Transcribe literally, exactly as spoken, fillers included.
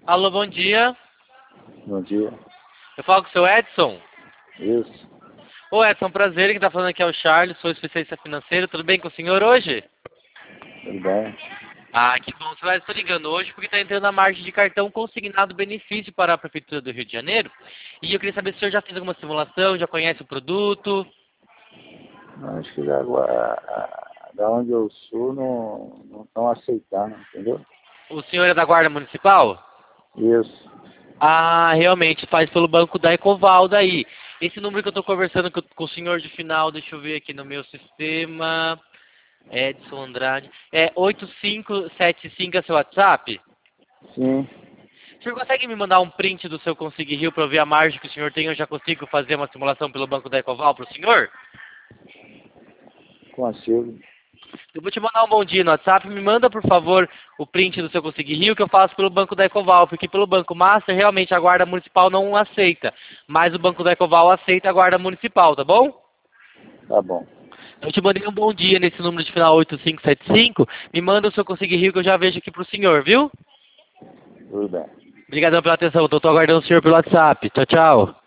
Alô, bom dia. Bom dia. Eu falo com o seu Edson. Isso. Ô Edson, prazer, quem tá falando aqui é o Charles, sou especialista financeiro. Tudo bem com o senhor hoje? Tudo bem? Ah, que bom. Senhor, estou ligando hoje porque está entrando a margem de cartão consignado benefício para a Prefeitura do Rio de Janeiro. E eu queria saber se o senhor já fez alguma simulação, já conhece o produto. Acho que agora, da onde eu sou, não não estão aceitando, entendeu? O senhor é da Guarda Municipal? Isso. Ah, realmente, faz pelo banco da Ecoval daí. Esse número que eu estou conversando com, com o senhor de final, deixa eu ver aqui no meu sistema. Edson Andrade. É oito cinco sete cinco é seu WhatsApp? Sim, O senhor consegue me mandar um print do seu Consig Rio para eu ver a margem que o senhor tem? Eu já consigo fazer uma simulação pelo banco da Ecoval para o senhor? consigo. Eu vou te mandar um bom dia no WhatsApp. Me manda, por favor, o print do seu Consig Rio que eu faço pelo banco da Ecoval. Porque pelo Banco Master, realmente, a Guarda Municipal não aceita. Mas o banco da Ecoval aceita a Guarda Municipal, tá bom? Tá bom. Eu te mandei um bom dia nesse número de final oito cinco sete cinco. Me manda o seu Consig Rio que eu já vejo aqui pro senhor, viu? Tudo bem. Obrigadão pela atenção. Estou aguardando o senhor pelo WhatsApp. Tchau, tchau.